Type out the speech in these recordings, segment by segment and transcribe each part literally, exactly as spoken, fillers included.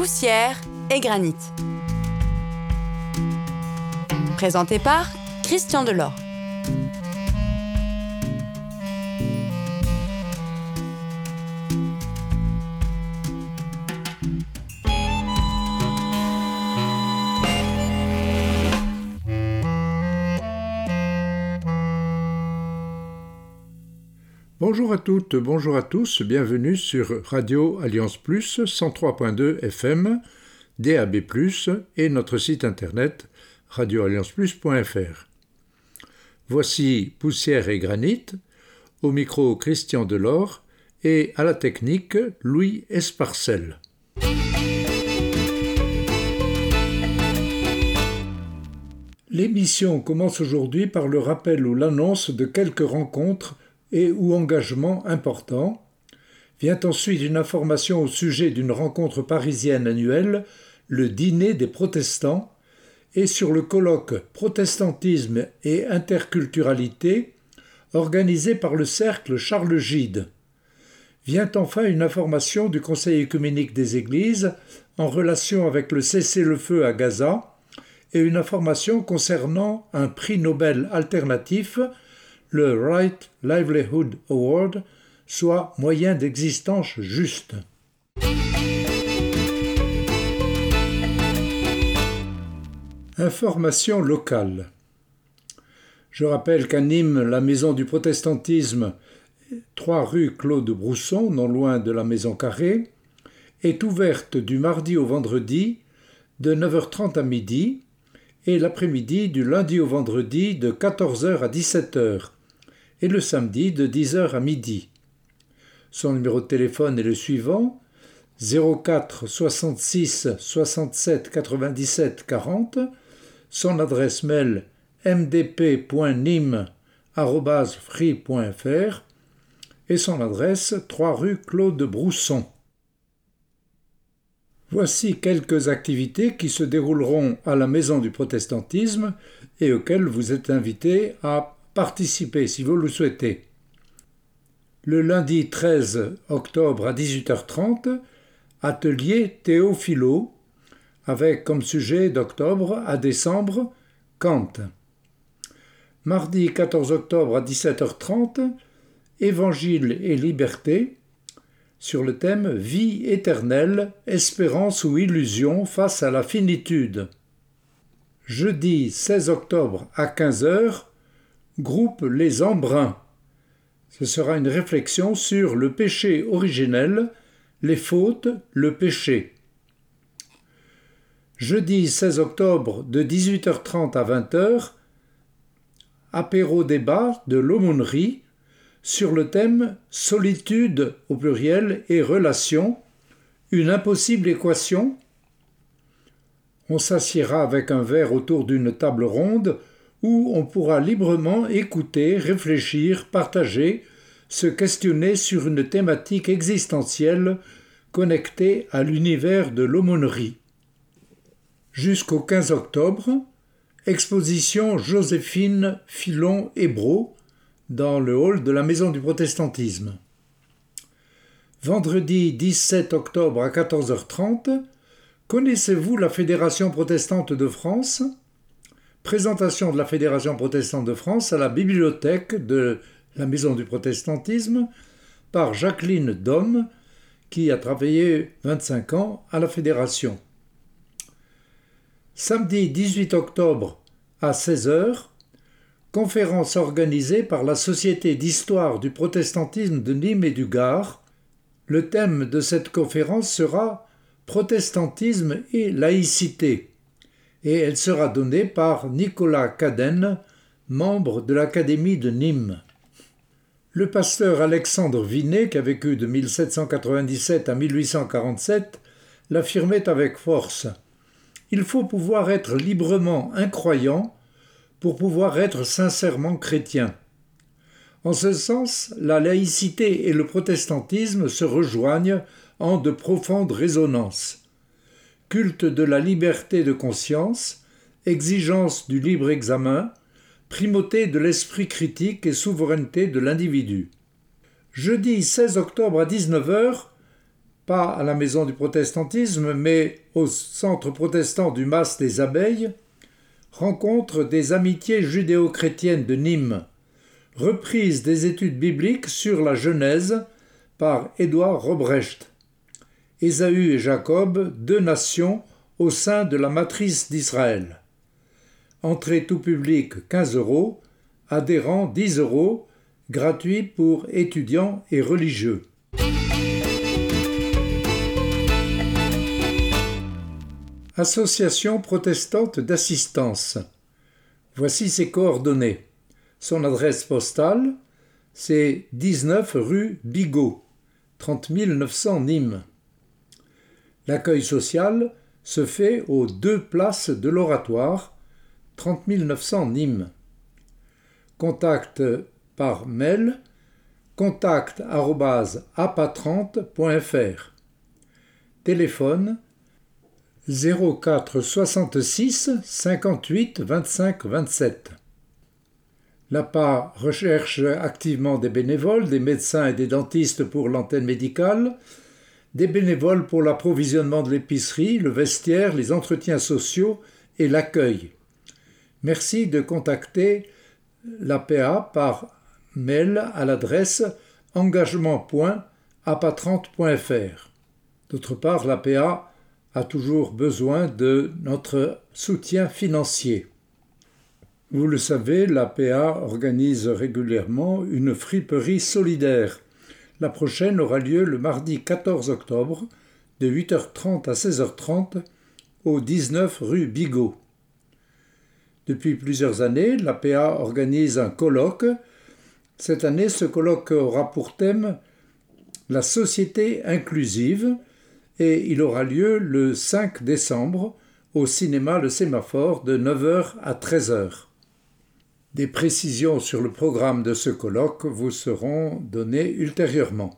Poussière et granit. Présenté par Christian Delort. Bonjour à toutes, bonjour à tous, bienvenue sur Radio Alliance Plus, cent trois point deux F M, D A B plus, et notre site internet radio alliance plus point f r. Voici Poussière et Granit, au micro Christian Delort et à la technique Louis Esparcel. L'émission commence aujourd'hui par le rappel ou l'annonce de quelques rencontres et ou engagements importants. Vient ensuite une information au sujet d'une rencontre parisienne annuelle, le Dîner des protestants, et sur le colloque Protestantisme et interculturalité, organisé par le Cercle Charles Gide. Vient enfin une information du Conseil œcuménique des Églises en relation avec le cessez-le-feu à Gaza et une information concernant un prix Nobel alternatif, le Right Livelihood Award, soit moyen d'existence juste. Information locale. Je rappelle qu'à Nîmes, la Maison du Protestantisme, trois rue Claude Brousson, non loin de la Maison Carrée, est ouverte du mardi au vendredi de neuf heures trente à midi et l'après-midi du lundi au vendredi de quatorze heures à dix-sept heures et le samedi de dix heures à midi. Son numéro de téléphone est le suivant, zéro quatre soixante-six soixante-sept quatre-vingt-dix-sept quarante, son adresse mail m d p point nîmes arobase free point f r et son adresse trois rue Claude Brousson. Voici quelques activités qui se dérouleront à la Maison du Protestantisme et auxquelles vous êtes invités à participer si vous le souhaitez. Le lundi treize octobre à dix-huit heures trente, atelier Théophilo, avec comme sujet d'octobre à décembre, Kant. Mardi quatorze octobre à dix-sept heures trente, Évangile et liberté, sur le thème Vie éternelle, espérance ou illusion face à la finitude. Jeudi seize octobre à quinze heures, groupe Les Embruns. Ce sera une réflexion sur le péché originel, les fautes, le péché. Jeudi seize octobre de dix-huit heures trente à vingt heures, apéro-débat de l'aumônerie sur le thème solitude au pluriel et relation, une impossible équation. On s'assiera avec un verre autour d'une table ronde où on pourra librement écouter, réfléchir, partager, se questionner sur une thématique existentielle connectée à l'univers de l'aumônerie. Jusqu'au quinze octobre, exposition Joséphine Filon-Hébreau dans le hall de la Maison du Protestantisme. Vendredi dix-sept octobre à quatorze heures trente, connaissez-vous la Fédération protestante de France ? Présentation de la Fédération protestante de France à la bibliothèque de la Maison du Protestantisme par Jacqueline Dom, qui a travaillé vingt-cinq ans à la Fédération. Samedi dix-huit octobre à seize heures, conférence organisée par la Société d'histoire du protestantisme de Nîmes et du Gard. Le thème de cette conférence sera « Protestantisme et laïcité » et elle sera donnée par Nicolas Cadenne, membre de l'Académie de Nîmes. Le pasteur Alexandre Vinet, qui a vécu de mille sept cent quatre-vingt-dix-sept à mille huit cent quarante-sept, l'affirmait avec force. Il faut pouvoir être librement incroyant pour pouvoir être sincèrement chrétien. En ce sens, la laïcité et le protestantisme se rejoignent en de profondes résonances. Culte de la liberté de conscience, exigence du libre examen, primauté de l'esprit critique et souveraineté de l'individu. Jeudi seize octobre à dix-neuf heures, pas à la maison du protestantisme, mais au centre protestant du Mas des Abeilles, rencontre des amitiés judéo-chrétiennes de Nîmes, reprise des études bibliques sur la Genèse par Édouard Robrecht. Ésaü et Jacob, deux nations au sein de la matrice d'Israël. Entrée tout public quinze euros, adhérents dix euros, gratuit pour étudiants et religieux. Association protestante d'assistance. Voici ses coordonnées. Son adresse postale, c'est dix-neuf rue Bigot, trente mille neuf cents Nîmes. L'accueil social se fait aux deux places de l'Oratoire, trente mille neuf cents Nîmes. Contact par mail, contact arobase a p a trente point f r. Téléphone zéro quatre soixante-six cinquante-huit vingt-cinq vingt-sept. L'A P A recherche activement des bénévoles, des médecins et des dentistes pour l'antenne médicale, des bénévoles pour l'approvisionnement de l'épicerie, le vestiaire, les entretiens sociaux et l'accueil. Merci de contacter l'A P A par mail à l'adresse engagement point a p a trente point f r. D'autre part, l'A P A a toujours besoin de notre soutien financier. Vous le savez, l'A P A organise régulièrement une friperie solidaire. La prochaine aura lieu le mardi quatorze octobre, de huit heures trente à seize heures trente, au dix-neuf rue Bigot. Depuis plusieurs années, l'A P A organise un colloque. Cette année, ce colloque aura pour thème « La société inclusive » et il aura lieu le cinq décembre au cinéma Le Sémaphore de neuf heures à treize heures. Des précisions sur le programme de ce colloque vous seront données ultérieurement.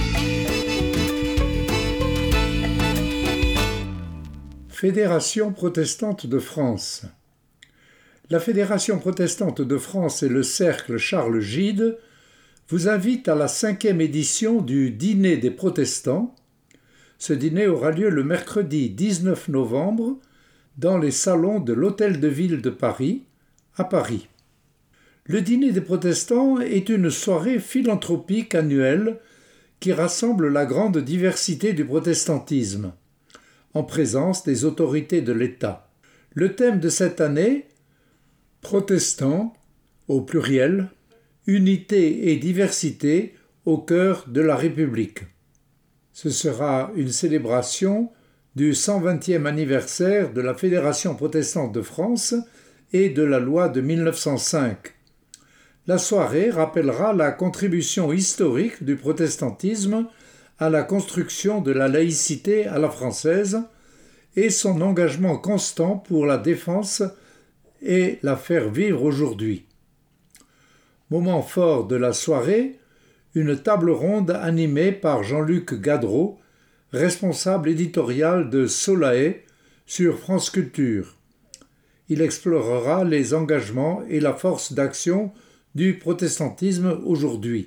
Fédération protestante de France. La Fédération protestante de France et le Cercle Charles Gide vous invitent à la cinquième édition du Dîner des protestants. Ce dîner aura lieu le mercredi dix-neuf novembre dans les salons de l'Hôtel de Ville de Paris, à Paris. Le Dîner des protestants est une soirée philanthropique annuelle qui rassemble la grande diversité du protestantisme, en présence des autorités de l'État. Le thème de cette année, protestants, au pluriel, unité et diversité au cœur de la République. Ce sera une célébration du cent vingtième anniversaire de la Fédération protestante de France et de la loi de mille neuf cent cinq. La soirée rappellera la contribution historique du protestantisme à la construction de la laïcité à la française et son engagement constant pour la défense et la faire vivre aujourd'hui. Moment fort de la soirée, une table ronde animée par Jean-Luc Gadreau, responsable éditorial de Solae sur France Culture. Il explorera les engagements et la force d'action du protestantisme aujourd'hui.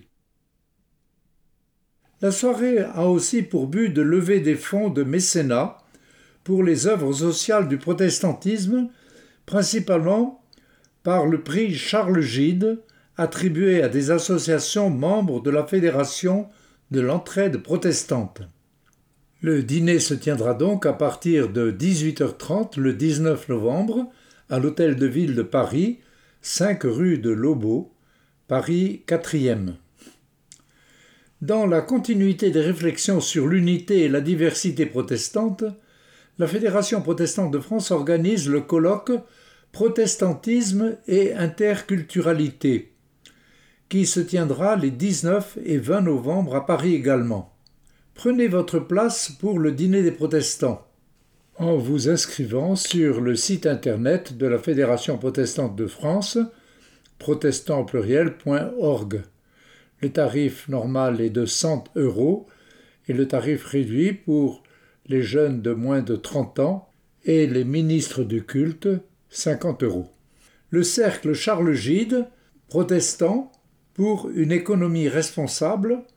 La soirée a aussi pour but de lever des fonds de mécénat pour les œuvres sociales du protestantisme, principalement par le prix Charles Gide, attribué à des associations membres de la Fédération de l'entraide protestante. Le dîner se tiendra donc à partir de dix-huit heures trente le dix-neuf novembre à l'Hôtel de Ville de Paris, cinq rue de Lobau, Paris quatrième. Dans la continuité des réflexions sur l'unité et la diversité protestante, la Fédération protestante de France organise le colloque Protestantisme et interculturalité, qui se tiendra les dix-neuf et vingt novembre à Paris également. Prenez votre place pour le dîner des protestants en vous inscrivant sur le site internet de la Fédération protestante de France, protestant au pluriel point org. Le tarif normal est de cent euros et le tarif réduit pour les jeunes de moins de trente ans et les ministres du culte, cinquante euros. Le cercle Charles Gide, protestant, pour une économie responsable,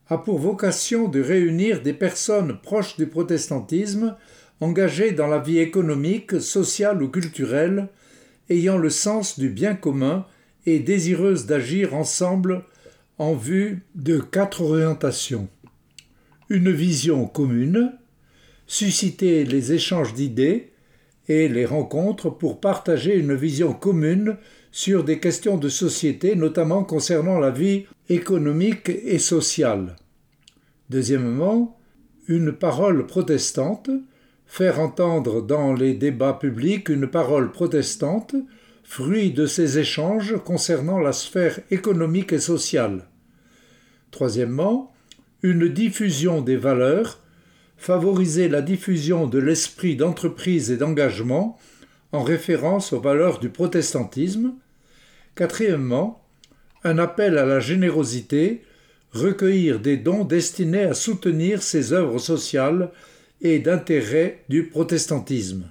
a pour vocation de réunir des personnes proches du protestantisme, engagées dans la vie économique, sociale ou culturelle, ayant le sens du bien commun et désireuses d'agir ensemble en vue de quatre orientations. Une vision commune, susciter les échanges d'idées et les rencontres pour partager une vision commune sur des questions de société, notamment concernant la vie économique et sociale. Deuxièmement, une parole protestante, faire entendre dans les débats publics une parole protestante, fruit de ces échanges concernant la sphère économique et sociale. Troisièmement, une diffusion des valeurs, favoriser la diffusion de l'esprit d'entreprise et d'engagement en référence aux valeurs du protestantisme. Quatrièmement, un appel à la générosité, recueillir des dons destinés à soutenir ces œuvres sociales et d'intérêt du protestantisme.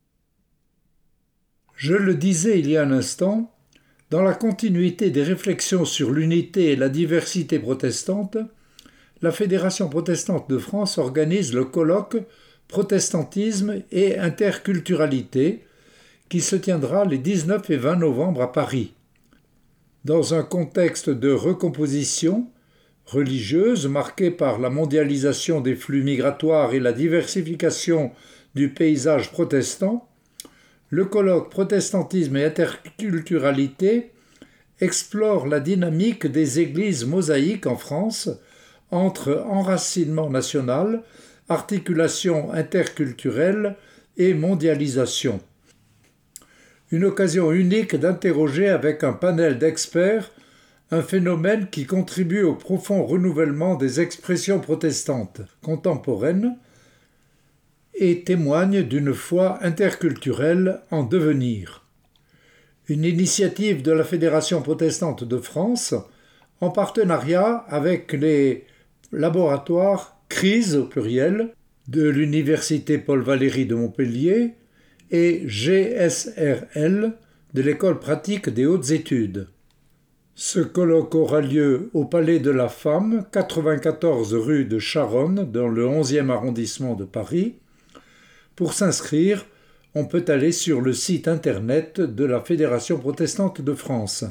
Je le disais il y a un instant, dans la continuité des réflexions sur l'unité et la diversité protestante, la Fédération protestante de France organise le colloque Protestantisme et interculturalité qui se tiendra les dix-neuf et vingt novembre à Paris. Dans un contexte de recomposition religieuse marqué par la mondialisation des flux migratoires et la diversification du paysage protestant, le colloque Protestantisme et interculturalité explore la dynamique des églises mosaïques en France entre enracinement national, articulation interculturelle et mondialisation. Une occasion unique d'interroger avec un panel d'experts un phénomène qui contribue au profond renouvellement des expressions protestantes contemporaines et témoigne d'une foi interculturelle en devenir. Une initiative de la Fédération protestante de France en partenariat avec les laboratoires CRISE au pluriel de l'Université Paul Valéry de Montpellier et G S R L de l'École pratique des hautes études. Ce colloque aura lieu au Palais de la Femme, quatre-vingt-quatorze rue de Charonne, dans le onzième arrondissement de Paris. Pour s'inscrire, on peut aller sur le site internet de la Fédération protestante de France.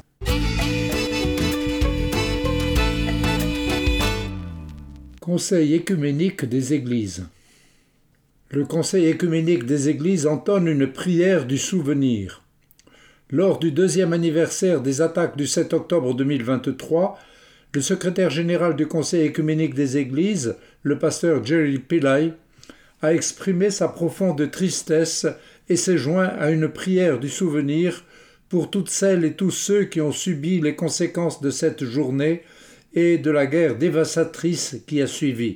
Conseil œcuménique des Églises. Le Conseil œcuménique des Églises entonne une prière du souvenir. Lors du deuxième anniversaire des attaques du sept octobre deux mille vingt-trois, le secrétaire général du Conseil œcuménique des Églises, le pasteur Jerry Pillay, a exprimé sa profonde tristesse et s'est joint à une prière du souvenir pour toutes celles et tous ceux qui ont subi les conséquences de cette journée et de la guerre dévastatrice qui a suivi.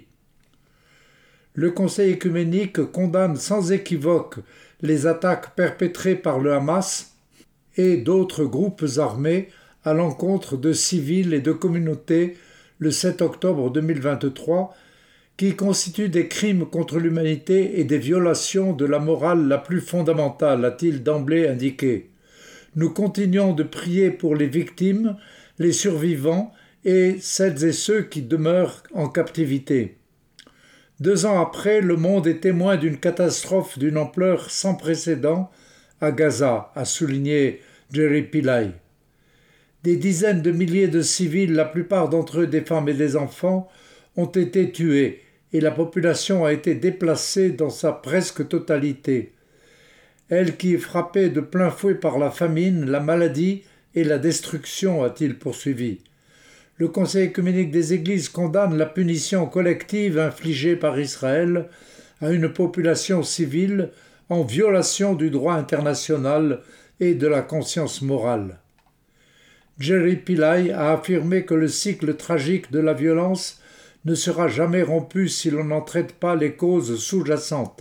Le Conseil œcuménique condamne sans équivoque les attaques perpétrées par le Hamas et d'autres groupes armés à l'encontre de civils et de communautés le sept octobre deux mille vingt-trois, qui constituent des crimes contre l'humanité et des violations de la morale la plus fondamentale, a-t-il d'emblée indiqué. Nous continuons de prier pour les victimes, les survivants et celles et ceux qui demeurent en captivité. Deux ans après, le monde est témoin d'une catastrophe d'une ampleur sans précédent à Gaza, a souligné Jerry Pillay. Des dizaines de milliers de civils, la plupart d'entre eux des femmes et des enfants, ont été tués et la population a été déplacée dans sa presque totalité. Elle qui est frappée de plein fouet par la famine, la maladie et la destruction, a-t-il poursuivi. Le Conseil œcuménique des Églises condamne la punition collective infligée par Israël à une population civile en violation du droit international et de la conscience morale. Jerry Pillay a affirmé que le cycle tragique de la violence ne sera jamais rompu si l'on n'en traite pas les causes sous-jacentes.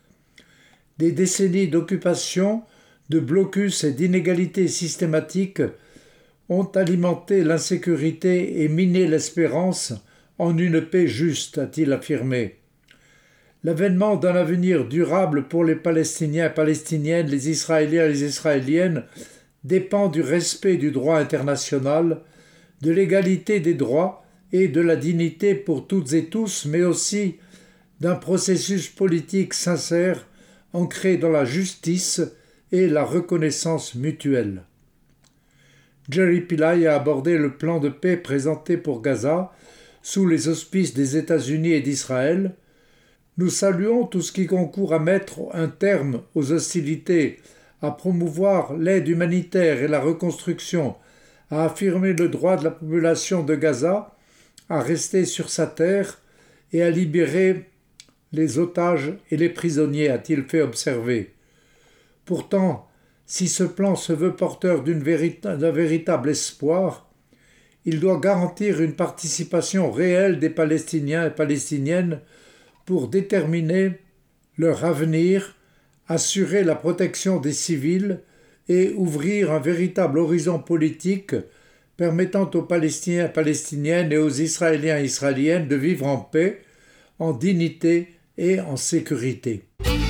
Des décennies d'occupation, de blocus et d'inégalités systématiques ont alimenté l'insécurité et miné l'espérance en une paix juste, a-t-il affirmé. L'avènement d'un avenir durable pour les Palestiniens et Palestiniennes, les Israéliens et les Israéliennes dépend du respect du droit international, de l'égalité des droits et de la dignité pour toutes et tous, mais aussi d'un processus politique sincère ancré dans la justice et la reconnaissance mutuelle. Jerry Pillay a abordé le plan de paix présenté pour Gaza sous les auspices des États-Unis et d'Israël. Nous saluons tout ce qui concourt à mettre un terme aux hostilités, à promouvoir l'aide humanitaire et la reconstruction, à affirmer le droit de la population de Gaza à rester sur sa terre et à libérer les otages et les prisonniers, a-t-il fait observer. Pourtant, si ce plan se veut porteur d'une véritable, d'un véritable espoir, il doit garantir une participation réelle des Palestiniens et Palestiniennes pour déterminer leur avenir, assurer la protection des civils et ouvrir un véritable horizon politique permettant aux Palestiniens et Palestiniennes et aux Israéliens et Israéliennes de vivre en paix, en dignité et en sécurité.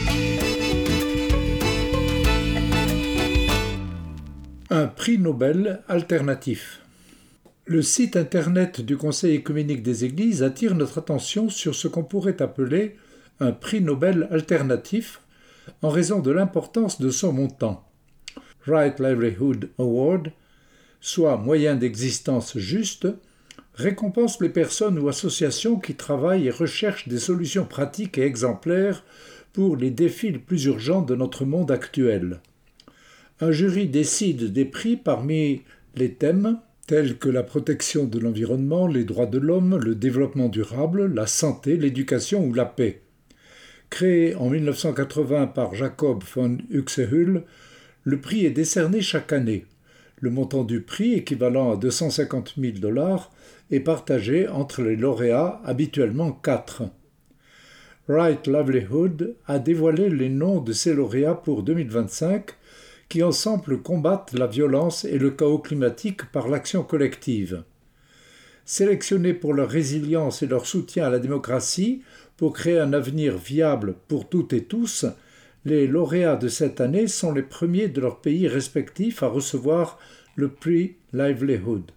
Un prix Nobel alternatif. Le site internet du Conseil œcuménique des Églises attire notre attention sur ce qu'on pourrait appeler un prix Nobel alternatif en raison de l'importance de son montant. Right Livelihood Award, soit moyen d'existence juste, récompense les personnes ou associations qui travaillent et recherchent des solutions pratiques et exemplaires pour les défis les plus urgents de notre monde actuel. Un jury décide des prix parmi les thèmes tels que la protection de l'environnement, les droits de l'homme, le développement durable, la santé, l'éducation ou la paix. Créé en mille neuf cent quatre-vingts par Jacob von Uexküll, le prix est décerné chaque année. Le montant du prix, équivalent à deux cent cinquante mille dollars, est partagé entre les lauréats, habituellement quatre. Right Livelihood a dévoilé les noms de ses lauréats pour deux mille vingt-cinq, qui ensemble combattent la violence et le chaos climatique par l'action collective. Sélectionnés pour leur résilience et leur soutien à la démocratie, pour créer un avenir viable pour toutes et tous, les lauréats de cette année sont les premiers de leurs pays respectifs à recevoir le prix Livelihood.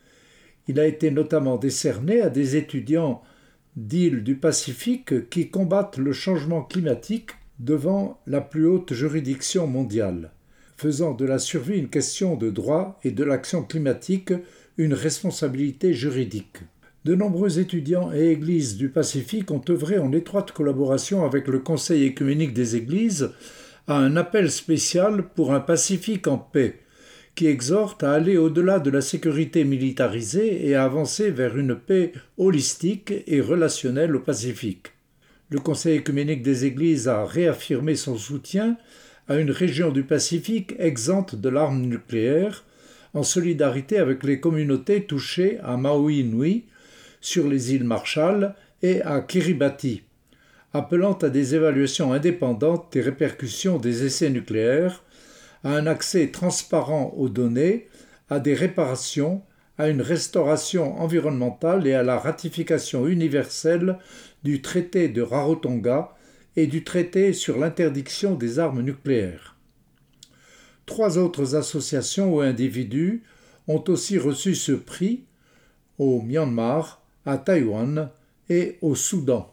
Il a été notamment décerné à des étudiants d'îles du Pacifique qui combattent le changement climatique devant la plus haute juridiction mondiale, faisant de la survie une question de droit et de l'action climatique une responsabilité juridique. De nombreux étudiants et églises du Pacifique ont œuvré en étroite collaboration avec le Conseil œcuménique des Églises à un appel spécial pour un Pacifique en paix, qui exhorte à aller au-delà de la sécurité militarisée et à avancer vers une paix holistique et relationnelle au Pacifique. Le Conseil œcuménique des Églises a réaffirmé son soutien à une région du Pacifique exempte de l'arme nucléaire, en solidarité avec les communautés touchées à Maui Nui, sur les îles Marshall et à Kiribati, appelant à des évaluations indépendantes des répercussions des essais nucléaires, à un accès transparent aux données, à des réparations, à une restauration environnementale et à la ratification universelle du traité de Rarotonga et du traité sur l'interdiction des armes nucléaires. Trois autres associations ou individus ont aussi reçu ce prix au Myanmar, à Taïwan et au Soudan.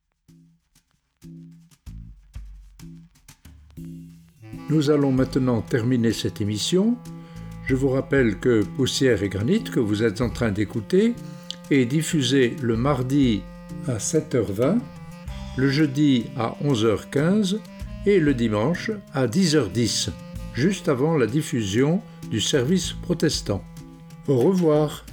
Nous allons maintenant terminer cette émission. Je vous rappelle que Poussière et Granit, que vous êtes en train d'écouter, est diffusé le mardi à sept heures vingt, le jeudi à onze heures quinze et le dimanche à dix heures dix, juste avant la diffusion du service protestant. Au revoir.